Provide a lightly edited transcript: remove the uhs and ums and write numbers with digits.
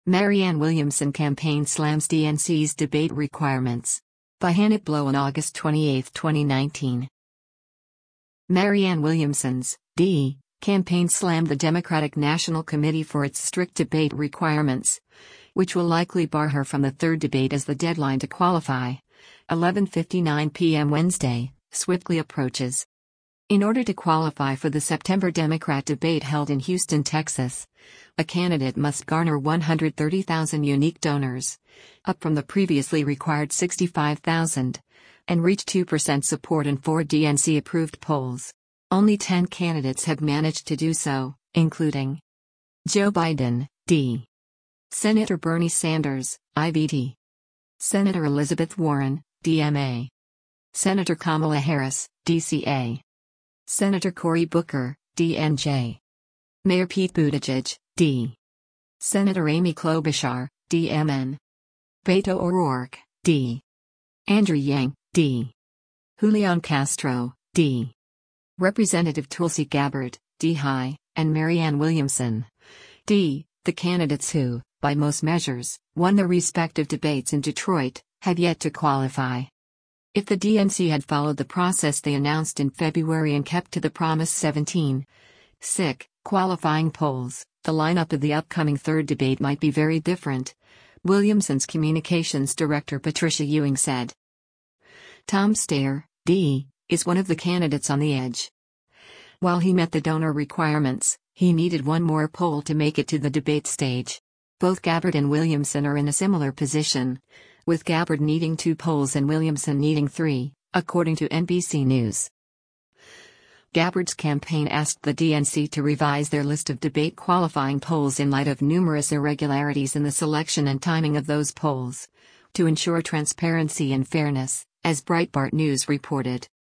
Marianne Williamson campaign slams DNC's debate requirements. By Hannah Blow on August 28, 2019. Marianne Williamson's D. campaign slammed the Democratic National Committee for its strict debate requirements, which will likely bar her from the third debate as the deadline to qualify, 11:59 p.m. Wednesday, swiftly approaches. In order to qualify for the September Democrat debate held in Houston, Texas, a candidate must garner 130,000 unique donors, up from the previously required 65,000, and reach 2% support in 4 DNC-approved polls. Only 10 candidates have managed to do so, including Joe Biden, D. Senator Bernie Sanders, IBD. Senator Elizabeth Warren, DMA. Senator Kamala Harris, DCA. Senator Cory Booker, DNJ. Mayor Pete Buttigieg, D. Senator Amy Klobuchar, DMN. Beto O'Rourke, D. Andrew Yang, D. Julian Castro, D. Representative Tulsi Gabbard, D. High, and Marianne Williamson, D. The candidates who, by most measures, won their respective debates in Detroit, have yet to qualify. If the DNC had followed the process they announced in February and kept to the promised 17 qualifying polls, the lineup of the upcoming third debate might be very different, Williamson's communications director Patricia Ewing said. Tom Steyer, D., is one of the candidates on the edge. While he met the donor requirements, he needed one more poll to make it to the debate stage. Both Gabbard and Williamson are in a similar position, with Gabbard needing 2 polls and Williamson needing 3, according to NBC News. Gabbard's campaign asked the DNC to revise their list of debate qualifying polls in light of numerous irregularities in the selection and timing of those polls, to ensure transparency and fairness, as Breitbart News reported.